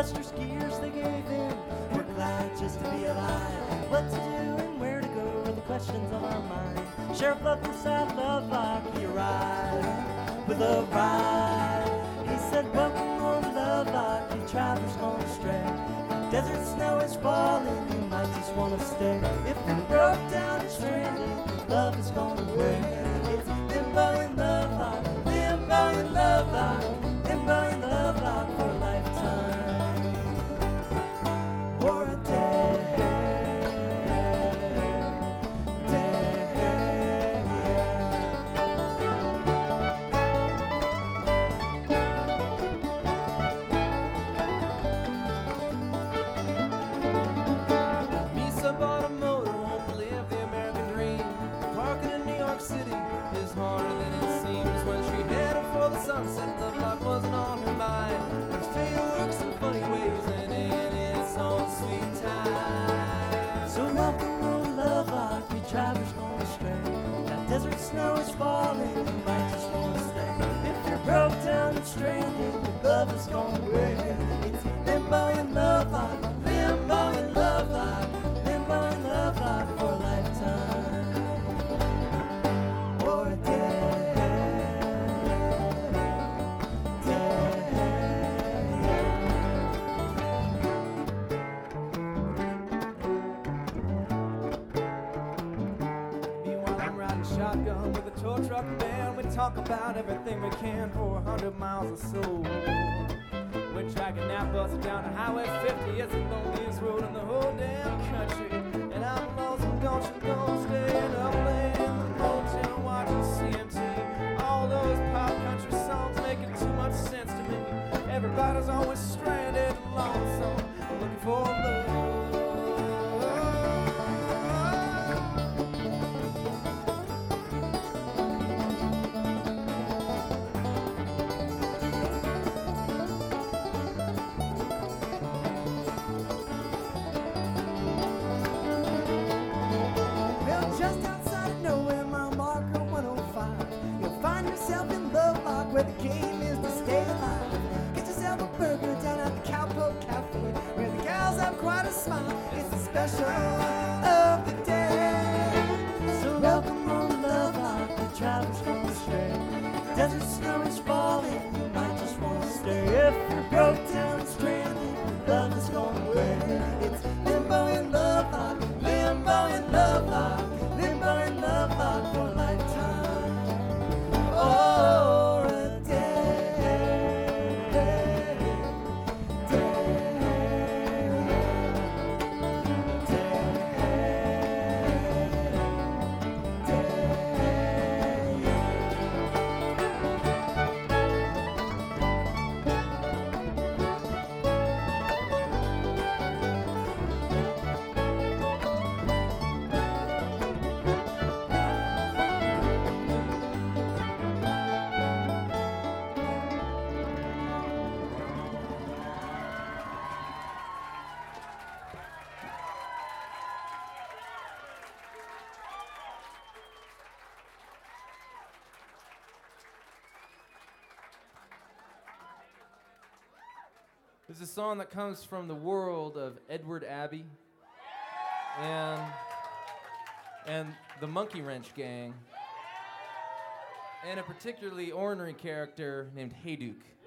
lustrous gears they gave him. We're glad just to be alive. What to do and where to go are the questions on our mind. Sheriff Lovelace at Lovelock, he arrived with a ride. He said, welcome home to Lovelock, you travelers gone astray. Desert snow is falling, you might just want to stay. If you broke down and stranded, love is gone away. It's Limbo in Lovelock, Limbo in Lovelock, Limbo in Lovelock for a lifetime or a day. Sunset, Lovelock wasn't on her mind. There's fireworks in funny ways, and in its own sweet time. So welcome home, Lovelock, you travelers gone astray. That desert snow is falling, you might just want to stay. If you're broke down and stranded, your love is gone away. It's Limbo in Lovelock, Limbo in Lovelock, Limbo in Lovelock for a lifetime or a day. Shotgun with a tow truck band. We talk about everything we can for 100 miles or so. We're tracking that bus down to Highway 50. It's the loneliest road in the whole damn country. And I'm lonesome, don't you know? Staying up late in the motel watching CMT. All those pop country songs making too much sense to me. Everybody's always stranded and lonesome, looking for love. Where the game is to stay alive. Get yourself a burger down at the Cowpoke Cafe, where the gals have quite a smile. It's the special of the day. So welcome home, Lovelock, the travelers gone astray. Desert snow is falling, you might just want to stay. If you're broke down and stranded, love is gone away. It's Limbo in Lovelock, Limbo in Lovelock, Limbo in Lovelock for a lifetime. Oh. This is a song that comes from the world of Edward Abbey and the Monkey Wrench Gang and a particularly ornery character named Hayduke.